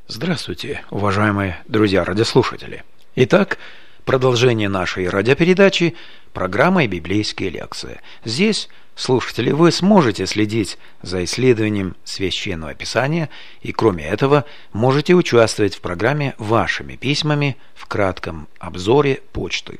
Здравствуйте, уважаемые друзья-радиослушатели. Итак, продолжение нашей радиопередачи программой «Библейские лекции». Здесь, слушатели, вы сможете следить за исследованием Священного Писания и, кроме этого, можете участвовать в программе вашими письмами в кратком обзоре почты.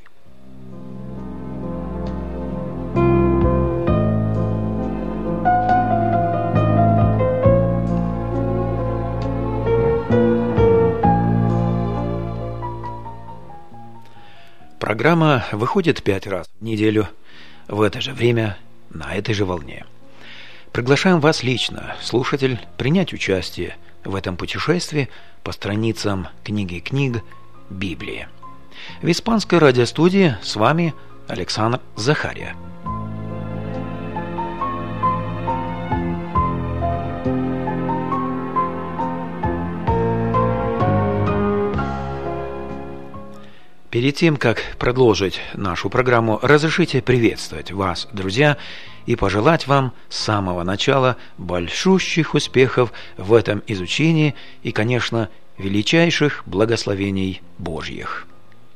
Программа выходит 5 раз в неделю в это же время на этой же волне. Приглашаем вас лично, слушатель, принять участие в этом путешествии по страницам книги книг Библии. В испанской радиостудии с вами Александр Захария. Перед тем, как продолжить нашу программу, разрешите приветствовать вас, друзья, и пожелать вам с самого начала большущих успехов в этом изучении и, конечно, величайших благословений Божьих.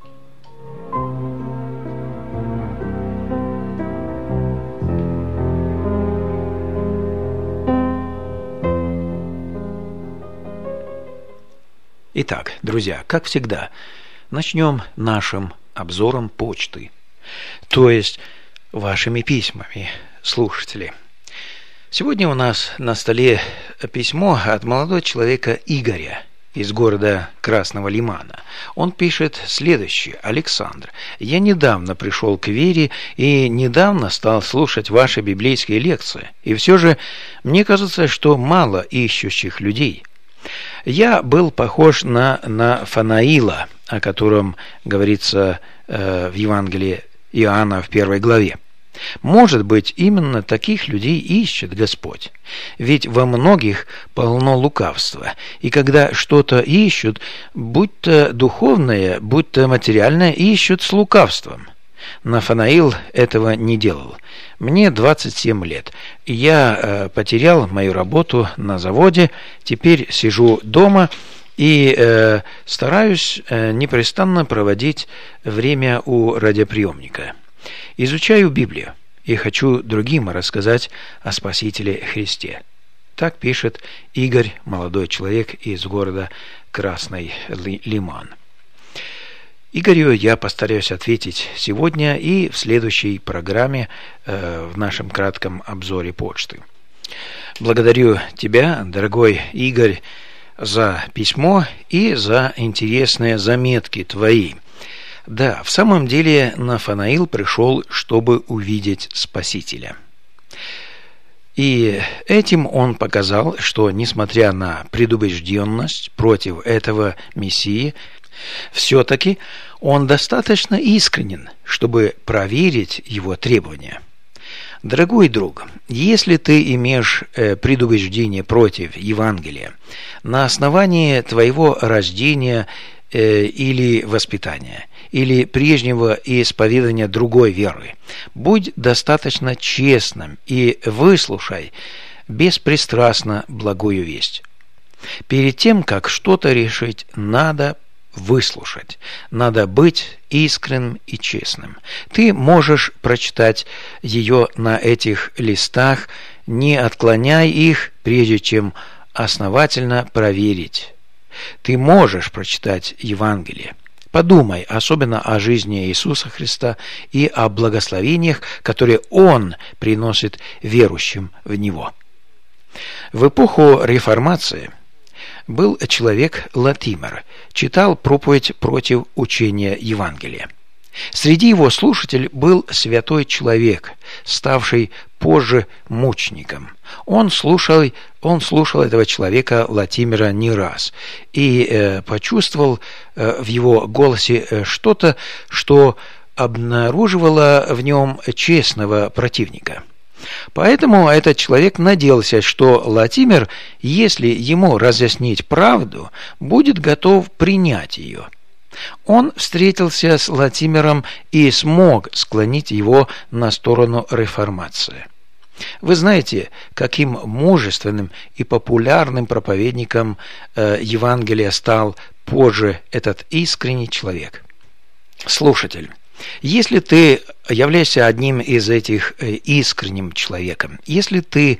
Итак, друзья, как всегда, начнем нашим обзором почты, то есть вашими письмами, слушатели. Сегодня у нас на столе письмо от молодого человека Игоря из города Красного Лимана. Он пишет следующее: «Александр, я недавно пришел к вере и недавно стал слушать ваши библейские лекции, и все же мне кажется, что мало ищущих людей. Я был похож на Нафанаила, о котором говорится в Евангелии Иоанна в 1 главе. Может быть, именно таких людей ищет Господь. Ведь во многих полно лукавства, и когда что-то ищут, будь то духовное, будь то материальное, ищут с лукавством. Нафанаил этого не делал. Мне 27 лет. Я потерял мою работу на заводе, теперь сижу дома и стараюсь непрестанно проводить время у радиоприемника. Изучаю Библию и хочу другим рассказать о Спасителе Христе». Так пишет Игорь, молодой человек из города Красный Лиман. Игорю я постараюсь ответить сегодня и в следующей программе в нашем кратком обзоре почты. Благодарю тебя, дорогой Игорь, за письмо и за интересные заметки твои. Да, в самом деле Нафанаил пришел, чтобы увидеть Спасителя. И этим он показал, что, несмотря на предубежденность против этого Мессии, все-таки он достаточно искренен, чтобы проверить его требования. Дорогой друг, если ты имеешь предубеждение против Евангелия на основании твоего рождения или воспитания, или прежнего исповедания другой веры, будь достаточно честным и выслушай беспристрастно благую весть. Перед тем, как что-то решить, надо выслушать. Надо быть искренним и честным. Ты можешь прочитать ее на этих листах, не отклоняй их, прежде чем основательно проверить. Ты можешь прочитать Евангелие. Подумай особенно о жизни Иисуса Христа и о благословениях, которые Он приносит верующим в Него. В эпоху Реформации был человек Латимер, читал проповедь против учения Евангелия. Среди его слушателей был святой человек, ставший позже мучеником. Он слушал этого человека Латимера не раз и почувствовал в его голосе что-то, что обнаруживало в нем честного противника. Поэтому этот человек надеялся, что Латимер, если ему разъяснить правду, будет готов принять ее. Он встретился с Латимером и смог склонить его на сторону реформации. Вы знаете, каким мужественным и популярным проповедником Евангелия стал позже этот искренний человек. Слушатель, если ты являешься одним из этих искренним человеком, если ты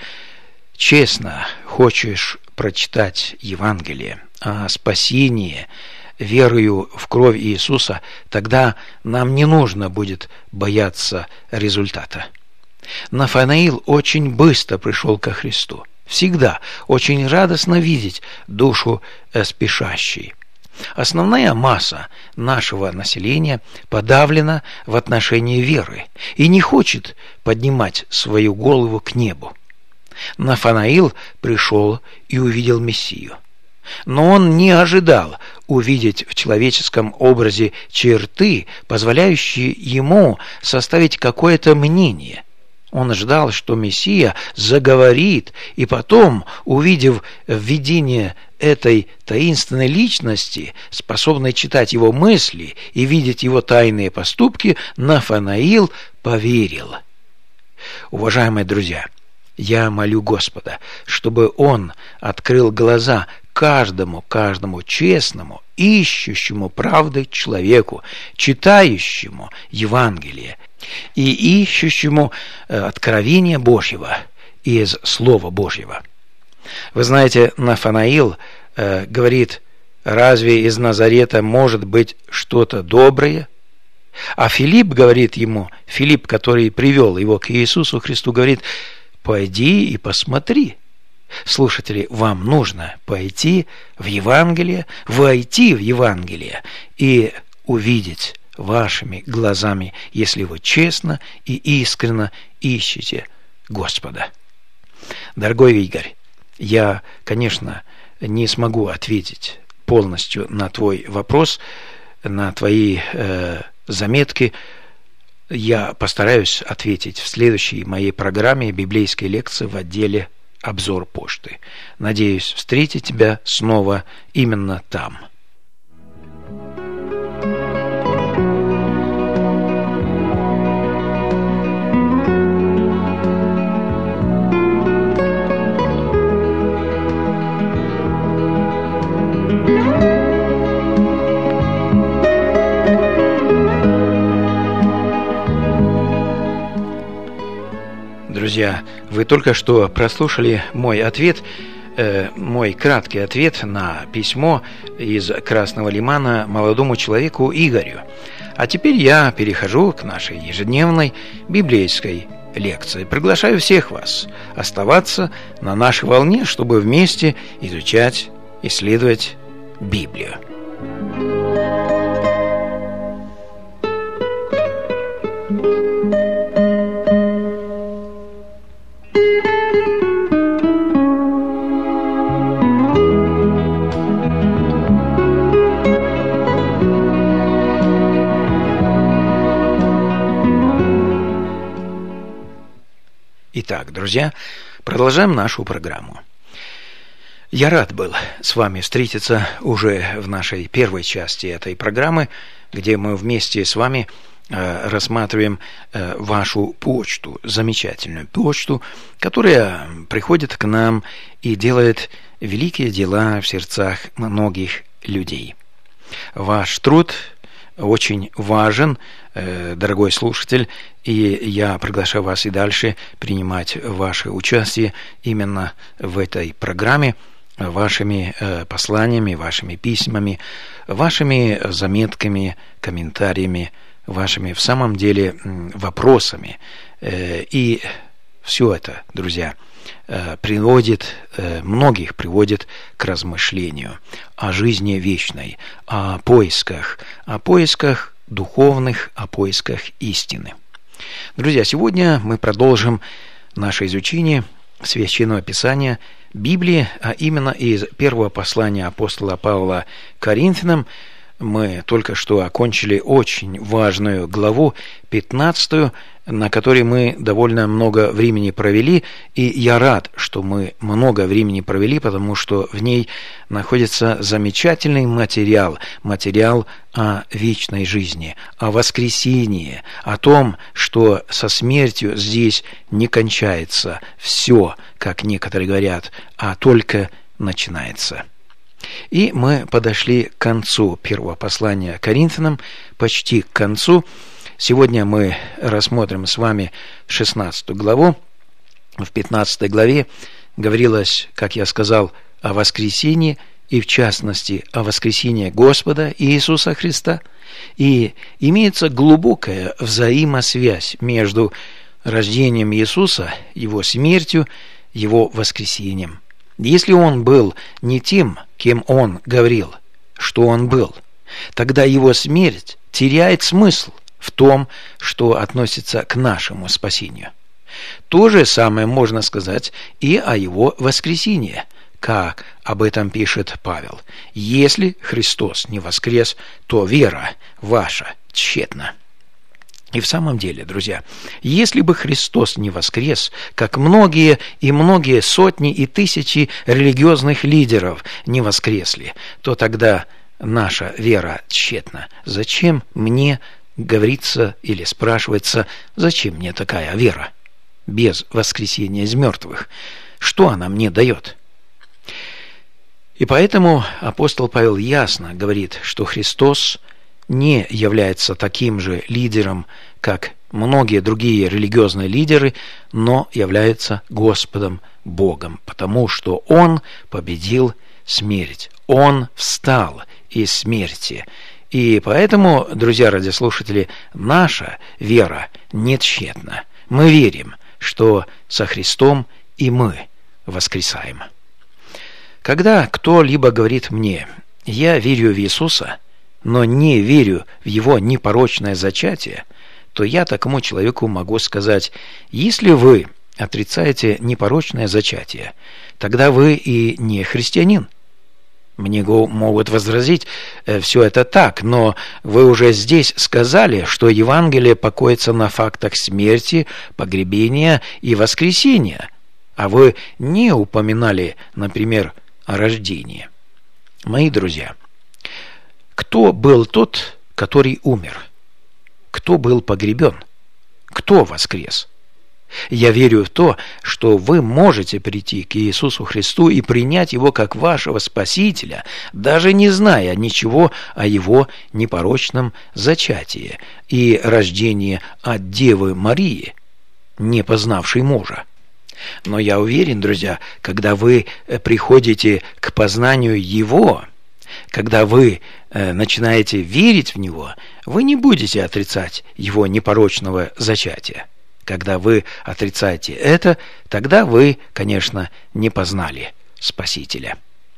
честно хочешь прочитать Евангелие о спасении верою в кровь Иисуса, тогда нам не нужно будет бояться результата. Нафанаил очень быстро пришел ко Христу. Всегда очень радостно видеть душу спешащей. Основная масса нашего населения подавлена в отношении веры и не хочет поднимать свою голову к небу. Нафанаил пришел и увидел Мессию. Но он не ожидал увидеть в человеческом образе черты, позволяющие ему составить какое-то мнение. Он ждал, что Мессия заговорит, и потом, увидев видение этой таинственной личности, способной читать его мысли и видеть его тайные поступки, Нафанаил поверил. Уважаемые друзья, я молю Господа, чтобы Он открыл глаза каждому честному, ищущему правды человеку, читающему Евангелие и ищущему откровения Божьего из Слова Божьего. Вы знаете, Нафанаил говорит: разве из Назарета может быть что-то доброе? А Филипп говорит ему, Филипп, который привел его к Иисусу Христу, говорит: пойди и посмотри. Слушатели, вам нужно пойти в Евангелие, войти в Евангелие и увидеть вашими глазами, если вы честно и искренне ищете Господа. Дорогой Игорь, я, конечно, не смогу ответить полностью на твой вопрос, на твои заметки. Я постараюсь ответить в следующей моей программе библейской лекции в отделе «Обзор почты». Надеюсь встретить тебя снова именно там. Друзья, вы только что прослушали мой ответ, мой краткий ответ на письмо из Красного Лимана молодому человеку Игорю. А теперь я перехожу к нашей ежедневной библейской лекции. Приглашаю всех вас оставаться на нашей волне, чтобы вместе изучать, исследовать Библию. Итак, друзья, продолжаем нашу программу. Я рад был с вами встретиться уже в нашей первой части этой программы, где мы вместе с вами рассматриваем вашу почту, замечательную почту, которая приходит к нам и делает великие дела в сердцах многих людей. Ваш труд очень важен, дорогой слушатель, и я приглашаю вас и дальше принимать ваше участие именно в этой программе, вашими посланиями, вашими письмами, вашими заметками, комментариями, вашими, в самом деле, вопросами. И все это, друзья, многих приводит к размышлению о жизни вечной, о поисках духовных, о поисках истины. Друзья, сегодня мы продолжим наше изучение Священного Писания, Библии, а именно из первого послания апостола Павла к Коринфянам, Мы только что окончили очень важную главу, 15, на которой мы довольно много времени провели, и я рад, что мы много времени провели, потому что в ней находится замечательный материал о вечной жизни, о воскресении, о том, что со смертью здесь не кончается все, как некоторые говорят, а только начинается. И мы подошли к концу первого послания Коринфянам, почти к концу. Сегодня мы рассмотрим с вами 16 главу. В 15 главе говорилось, как я сказал, о воскресении, и в частности о воскресении Господа Иисуса Христа. И имеется глубокая взаимосвязь между рождением Иисуса, Его смертью, Его воскресением. Если Он был не тем, кем Он говорил, что Он был, тогда Его смерть теряет смысл в том, что относится к нашему спасению. То же самое можно сказать и о Его воскресении, как об этом пишет Павел. Если Христос не воскрес, то вера ваша тщетна. И в самом деле, друзья, если бы Христос не воскрес, как многие и многие сотни и тысячи религиозных лидеров не воскресли, то тогда наша вера тщетна. Зачем мне говорится или спрашивается, зачем мне такая вера без воскресения из мертвых? Что она мне дает? И поэтому апостол Павел ясно говорит, что Христос не является таким же лидером, как многие другие религиозные лидеры, но является Господом Богом, потому что Он победил смерть, Он встал из смерти. И поэтому, друзья радиослушатели, наша вера не тщетна. Мы верим, что со Христом и мы воскресаем. Когда кто-либо говорит мне: «Я верю в Иисуса», но не верю в Его непорочное зачатие, то я такому человеку могу сказать: если вы отрицаете непорочное зачатие, тогда вы и не христианин. Мне могут возразить: все это так, но вы уже здесь сказали, что Евангелие покоится на фактах смерти, погребения и воскресения, а вы не упоминали, например, о рождении. Мои друзья, кто был тот, который умер? Кто был погребен? Кто воскрес? Я верю в то, что вы можете прийти к Иисусу Христу и принять Его как вашего Спасителя, даже не зная ничего о Его непорочном зачатии и рождении от Девы Марии, не познавшей мужа. Но я уверен, друзья, когда вы приходите к познанию Его, когда вы начинаете верить в Него, вы не будете отрицать Его непорочного зачатия. Когда вы отрицаете это, тогда вы, конечно, не познали Спасителя.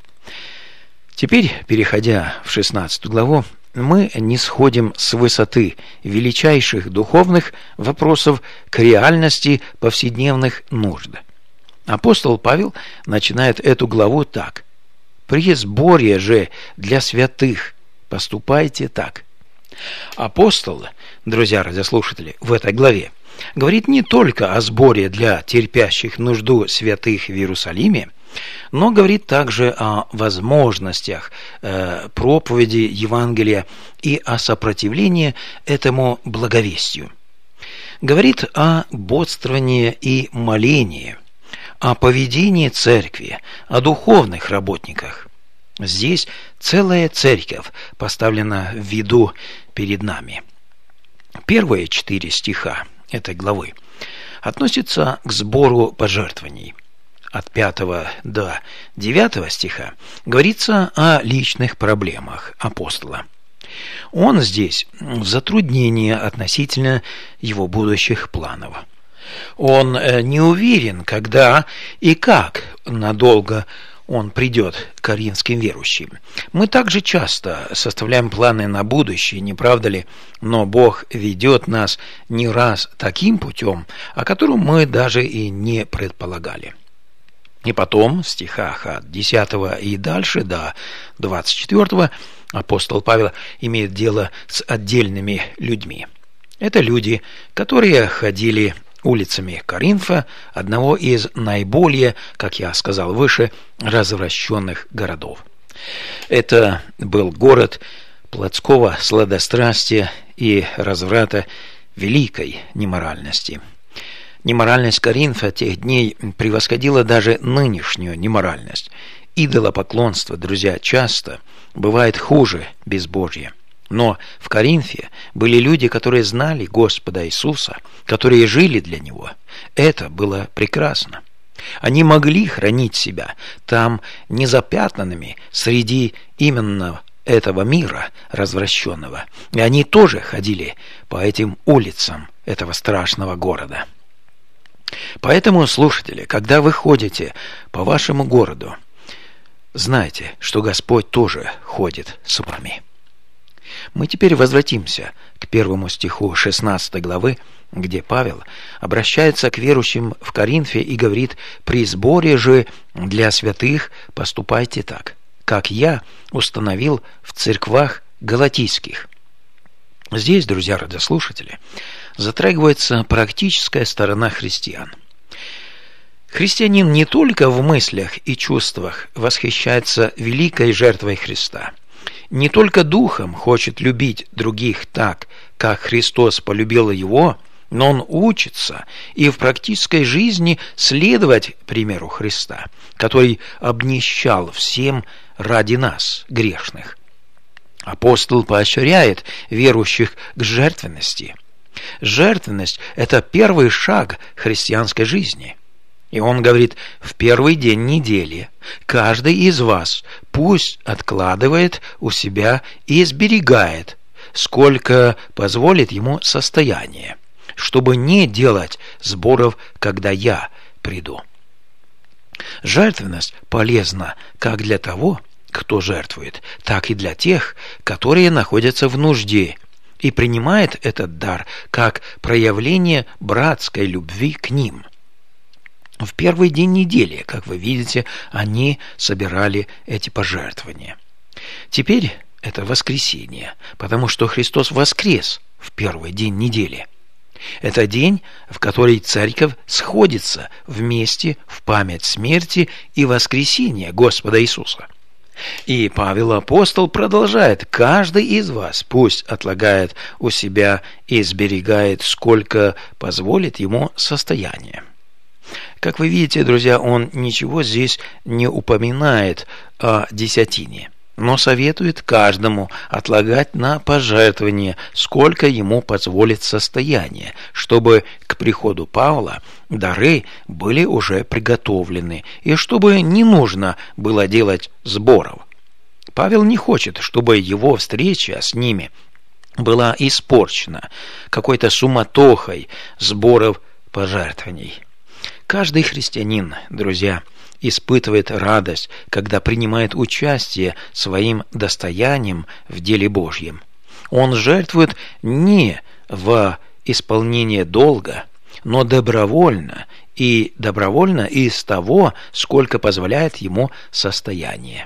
Теперь, переходя в 16 главу, мы нисходим с высоты величайших духовных вопросов к реальности повседневных нужд. Апостол Павел начинает эту главу так: «При сборе же для святых поступайте так». Апостол, друзья радиослушатели, в этой главе говорит не только о сборе для терпящих нужду святых в Иерусалиме, но говорит также о возможностях проповеди Евангелия и о сопротивлении этому благовестию. Говорит о бодствовании и молении, о поведении церкви, о духовных работниках. Здесь целая церковь поставлена в виду перед нами. Первые 4 стиха этой главы относятся к сбору пожертвований. От 5 до 9 стиха говорится о личных проблемах апостола. Он здесь в затруднении относительно его будущих планов. Он не уверен, когда и как надолго он придет к коринфским верующим. Мы также часто составляем планы на будущее, не правда ли? Но Бог ведет нас не раз таким путем, о котором мы даже и не предполагали. И потом в стихах от 10 и дальше до 24 апостол Павел имеет дело с отдельными людьми. Это люди, которые ходили улицами Коринфа, одного из наиболее, как я сказал выше, развращенных городов. Это был город плотского сладострастия и разврата, великой неморальности. Неморальность Коринфа тех дней превосходила даже нынешнюю неморальность. Идолопоклонство, друзья, часто бывает хуже безбожья. Но в Коринфе были люди, которые знали Господа Иисуса, которые жили для Него. Это было прекрасно. Они могли хранить себя там незапятнанными среди именно этого мира развращенного. И они тоже ходили по этим улицам этого страшного города. Поэтому, слушатели, когда вы ходите по вашему городу, знайте, что Господь тоже ходит с вами. Мы теперь возвратимся к 1 стиху 16 главы, где Павел обращается к верующим в Коринфе и говорит: «При сборе же для святых поступайте так, как я установил в церквах галатийских». Здесь, друзья радиослушатели, затрагивается практическая сторона христиан. Христианин не только в мыслях и чувствах восхищается великой жертвой Христа, не только духом хочет любить других так, как Христос полюбил его, но он учится и в практической жизни следовать примеру Христа, который обнищал всем ради нас, грешных. Апостол поощряет верующих к жертвенности. Жертвенность – это первый шаг христианской жизни. И он говорит: в первый день недели каждый из вас пусть откладывает у себя и сберегает, сколько позволит ему состояние, чтобы не делать сборов, когда я приду. Жертвенность полезна как для того, кто жертвует, так и для тех, которые находятся в нужде, и принимает этот дар как проявление братской любви к ним. В первый день недели, как вы видите, они собирали эти пожертвования. Теперь это воскресенье, потому что Христос воскрес в первый день недели. Это день, в который церковь сходится вместе в память смерти и воскресения Господа Иисуса. И Павел апостол продолжает: каждый из вас пусть отлагает у себя и сберегает, сколько позволит ему состояние. Как вы видите, друзья, он ничего здесь не упоминает о десятине, но советует каждому отлагать на пожертвование, сколько ему позволит состояние, чтобы к приходу Павла дары были уже приготовлены, и чтобы не нужно было делать сборов. Павел не хочет, чтобы его встреча с ними была испорчена какой-то суматохой сборов пожертвований. Каждый христианин, друзья, испытывает радость, когда принимает участие своим достоянием в деле Божьем. Он жертвует не в исполнение долга, но добровольно из того, сколько позволяет ему состояние.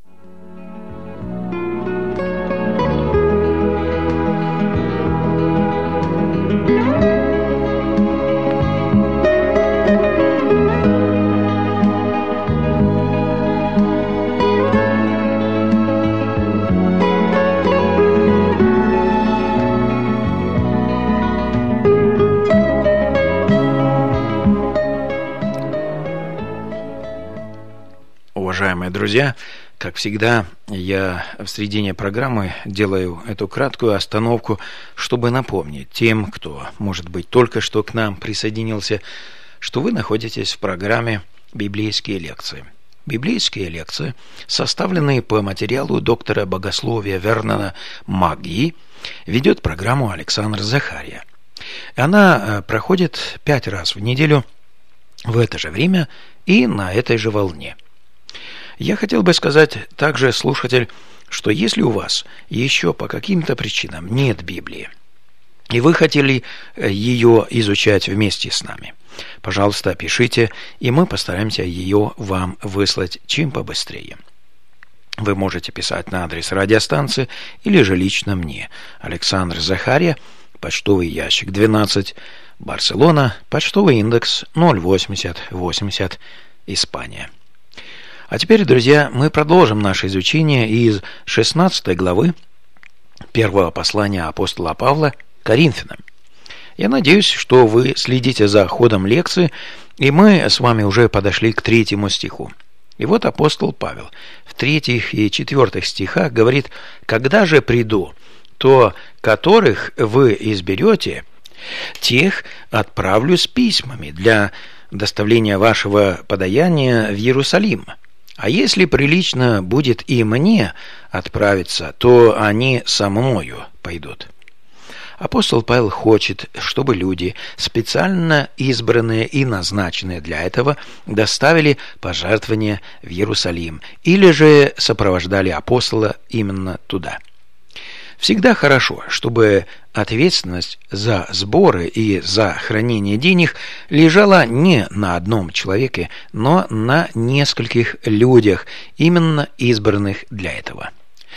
Уважаемые друзья, как всегда, я в середине программы делаю эту краткую остановку, чтобы напомнить тем, кто, может быть, только что к нам присоединился, что вы находитесь в программе «Библейские лекции». Библейские лекции, составленные по материалу доктора богословия Вернона Магги, ведет программу Александр Захария. Она проходит 5 раз в неделю в это же время и на этой же волне. Я хотел бы сказать также, слушатель, что если у вас еще по каким-то причинам нет Библии, и вы хотели ее изучать вместе с нами, пожалуйста, пишите, и мы постараемся ее вам выслать чем побыстрее. Вы можете писать на адрес радиостанции или же лично мне. Александр Захария, почтовый ящик 12, Барселона, почтовый индекс 08080, Испания. А теперь, друзья, мы продолжим наше изучение из 16 главы первого послания апостола Павла Коринфянам. Я надеюсь, что вы следите за ходом лекции, и мы с вами уже подошли к 3 стиху. И вот апостол Павел в 3 и 4 стихах говорит: «Когда же приду, то которых вы изберете, тех отправлю с письмами для доставления вашего подаяния в Иерусалим. А если прилично будет и мне отправиться, то они со мною пойдут». Апостол Павел хочет, чтобы люди, специально избранные и назначенные для этого, доставили пожертвования в Иерусалим или же сопровождали апостола именно туда. Всегда хорошо, чтобы ответственность за сборы и за хранение денег лежала не на одном человеке, но на нескольких людях, именно избранных для этого.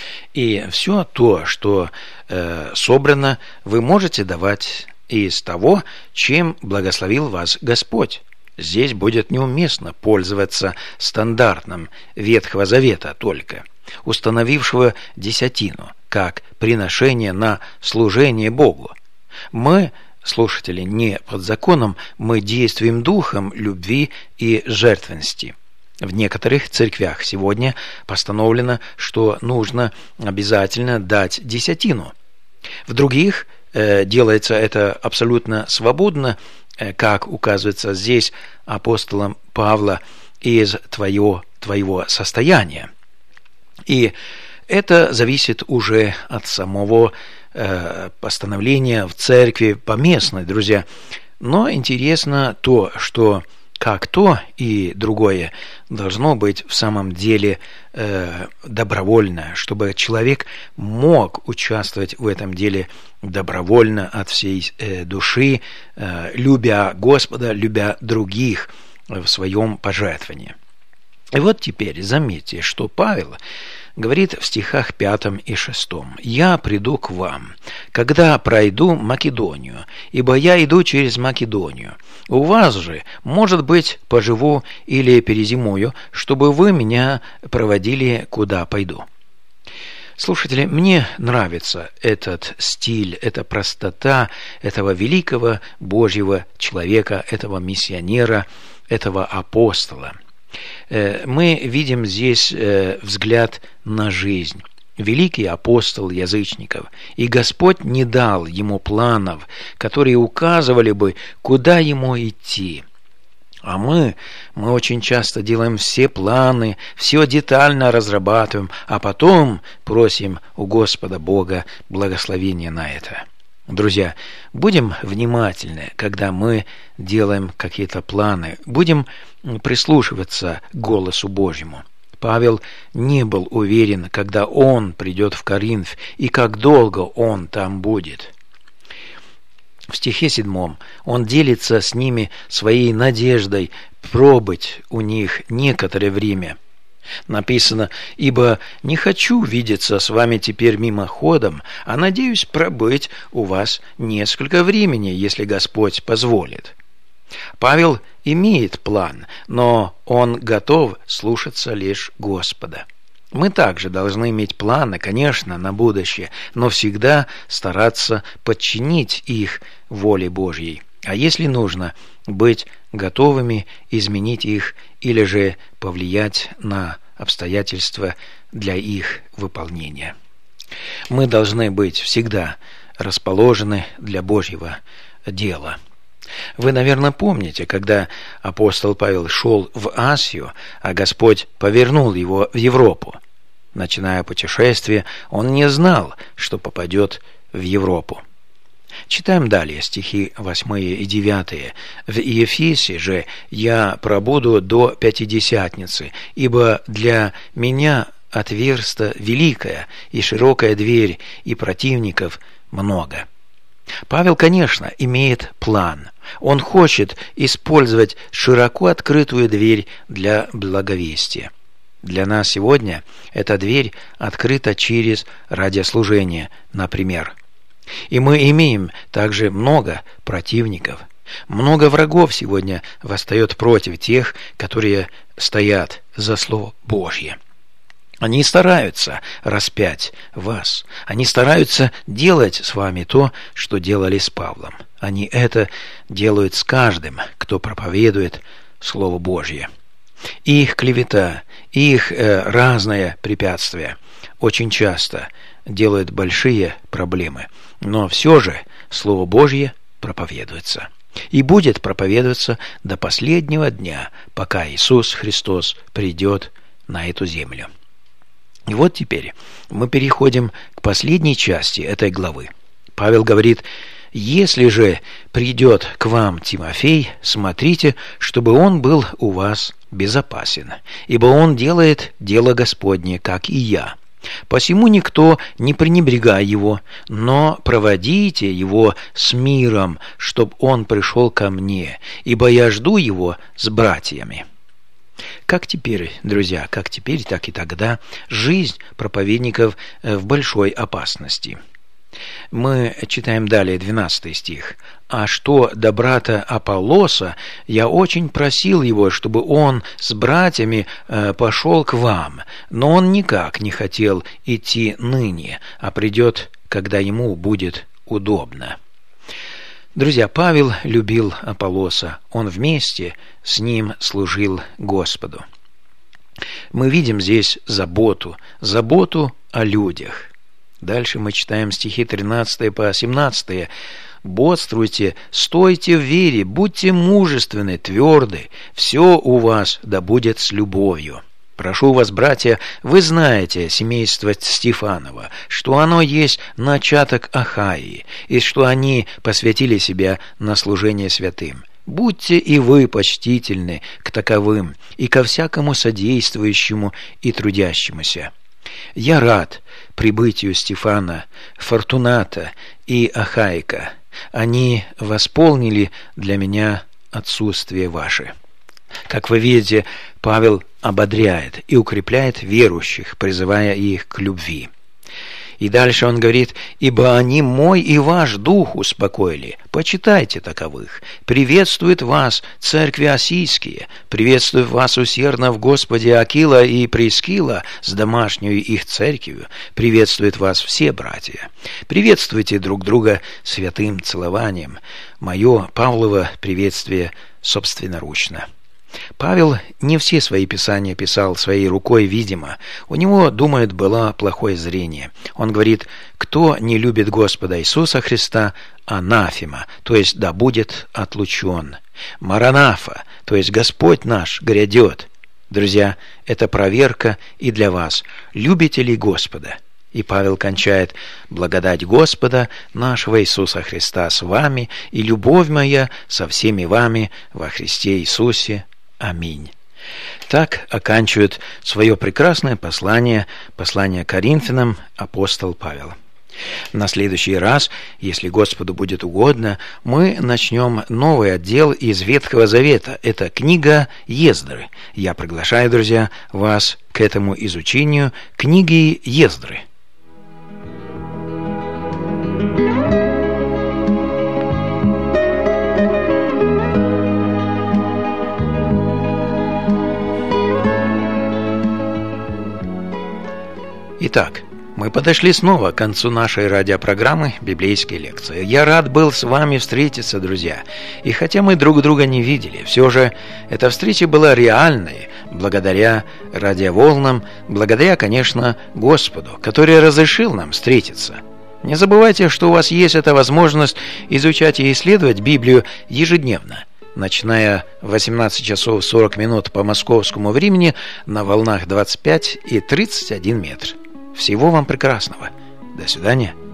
И все то, что собрано, вы можете давать из того, чем благословил вас Господь. Здесь будет неуместно пользоваться стандартным Ветхого Завета только, установившего десятину, как приношение на служение Богу. Мы, слушатели, не под законом, мы действуем духом любви и жертвенности. В некоторых церквях сегодня постановлено, что нужно обязательно дать десятину. В других делается это абсолютно свободно, как указывается здесь апостолом Павла, из твоего состояния. И это зависит уже от самого постановления в церкви поместной, друзья. Но интересно то, что как то и другое должно быть в самом деле добровольно, чтобы человек мог участвовать в этом деле добровольно от всей души, любя Господа, любя других в своем пожертвовании. И вот теперь заметьте, что Павел говорит в стихах 5 и 6. «Я приду к вам, когда пройду Македонию, ибо я иду через Македонию. У вас же, может быть, поживу или перезимую, чтобы вы меня проводили, куда пойду». Слушатели, мне нравится этот стиль, эта простота этого великого Божьего человека, этого миссионера, этого апостола. Мы видим здесь взгляд на жизнь. Великий апостол язычников, и Господь не дал ему планов, которые указывали бы, куда ему идти. А мы очень часто делаем все планы, все детально разрабатываем, а потом просим у Господа Бога благословения на это. Друзья, будем внимательны, когда мы делаем какие-то планы, будем прислушиваться к голосу Божьему. Павел не был уверен, когда он придет в Коринф и как долго он там будет. В стихе 7 он делится с ними своей надеждой пробыть у них некоторое время. Написано: «Ибо не хочу видеться с вами теперь мимоходом, а надеюсь пробыть у вас несколько времени, если Господь позволит». Павел имеет план, но он готов слушаться лишь Господа. Мы также должны иметь планы, конечно, на будущее, но всегда стараться подчинить их воле Божьей. А если нужно, быть готовыми изменить их или же повлиять на обстоятельства для их выполнения. Мы должны быть всегда расположены для Божьего дела. Вы, наверное, помните, когда апостол Павел шел в Асию, а Господь повернул его в Европу. Начиная путешествие, он не знал, что попадет в Европу. Читаем далее стихи 8 и 9. «В Ефесе же я пробуду до Пятидесятницы, ибо для меня отверста великая и широкая дверь, и противников много». Павел, конечно, имеет план. Он хочет использовать широко открытую дверь для благовестия. Для нас сегодня эта дверь открыта через радиослужение, например. И мы имеем также много противников. Много врагов сегодня восстает против тех, которые стоят за Слово Божье. Они стараются распять вас. Они стараются делать с вами то, что делали с Павлом. Они это делают с каждым, кто проповедует Слово Божье. Их клевета, их разные препятствия очень часто делают большие проблемы. Но все же Слово Божье проповедуется. И будет проповедоваться до последнего дня, пока Иисус Христос придет на эту землю. И вот теперь мы переходим к последней части этой главы. Павел говорит: «Если же придет к вам Тимофей, смотрите, чтобы он был у вас безопасен, ибо он делает дело Господне, как и я. Посему никто не пренебрегай его, но проводите его с миром, чтоб он пришел ко мне, ибо я жду его с братьями». Как теперь, друзья, как теперь, так и тогда жизнь проповедников в большой опасности. Мы читаем далее 12 стих. «А что до брата Аполлоса, я очень просил его, чтобы он с братьями пошел к вам, но он никак не хотел идти ныне, а придет, когда ему будет удобно». Друзья, Павел любил Аполлоса, он вместе с ним служил Господу. Мы видим здесь заботу о людях. Дальше мы читаем стихи 13 по 17. «Бодрствуйте, стойте в вере, будьте мужественны, тверды, все у вас да будет с любовью. Прошу вас, братья, вы знаете семейство Стефанова, что оно есть начаток Ахаии, и что они посвятили себя на служение святым. Будьте и вы почтительны к таковым и ко всякому содействующему и трудящемуся. Я рад прибытию Стефана, Фортуната и Ахаика. Они восполнили для меня отсутствие ваше». Как вы видите, Павел ободряет и укрепляет верующих, призывая их к любви. И дальше он говорит: «Ибо они мой и ваш дух успокоили. Почитайте таковых. Приветствует вас церкви Осийские. Приветствует вас усердно в Господе Акила и Прискила с домашнею их церковью. Приветствует вас все братья. Приветствуйте друг друга святым целованием. Мое Павлово приветствие собственноручно». Павел не все свои писания писал своей рукой, видимо. У него, думают, было плохое зрение. Он говорит: «Кто не любит Господа Иисуса Христа, анафема, то есть да будет отлучен. Маранафа, то есть Господь наш грядет». Друзья, это проверка и для вас. Любите ли Господа? И Павел кончает: «Благодать Господа нашего Иисуса Христа с вами, и любовь моя со всеми вами во Христе Иисусе. Аминь». Так оканчивает свое прекрасное послание Коринфянам апостол Павел. На следующий раз, если Господу будет угодно, мы начнем новый отдел из Ветхого Завета. Это книга Ездры. Я приглашаю, друзья, вас к этому изучению книги Ездры. Итак, мы подошли снова к концу нашей радиопрограммы «Библейские лекции». Я рад был с вами встретиться, друзья. И хотя мы друг друга не видели, все же эта встреча была реальной, благодаря радиоволнам, благодаря, конечно, Господу, который разрешил нам встретиться. Не забывайте, что у вас есть эта возможность изучать и исследовать Библию ежедневно, начиная в 18 часов 40 минут по московскому времени на волнах 25 и 31 метр. Всего вам прекрасного. До свидания.